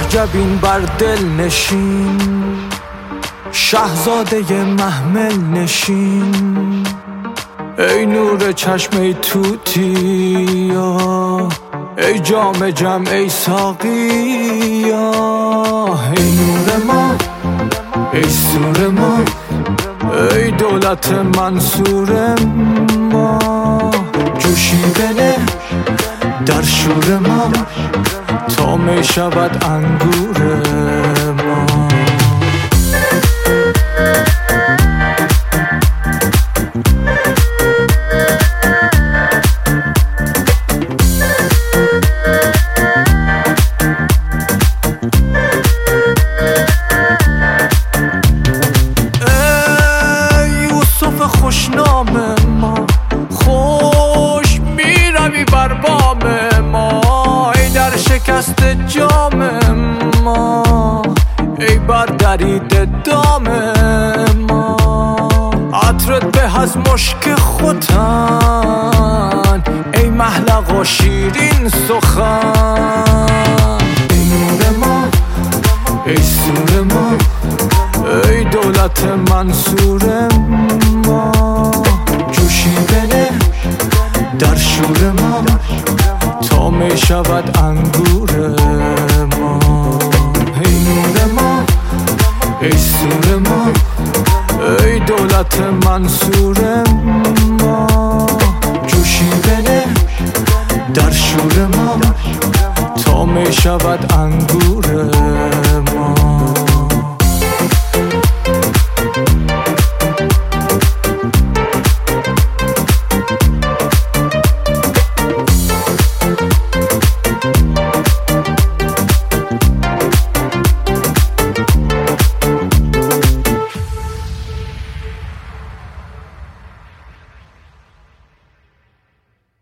عجب این بر دل نشین، شاهزاده محمل نشین. ای نور چشم ای توتیا، ای جام جم ای ساقیا. ای نور ما ای سور ما، ای دولت منصور ما. جوشیده نه در شور ما، تا می شود انگور ما. خوشنام ما، خوش میروی بر بام ما. ای در شکست جام ما، ای بر درید دام ما. عطرت به از مشک ختن، ای محلق و شیرین سخن. ای نور ما ای سور ما، ای دولت منصور ما. جوشیده نه در شور ما، تا می شود انگور ما. ای نور ما ای سور ما، ای دولت منصور ما. جوشیده نه در شور ما، تا می شود انگور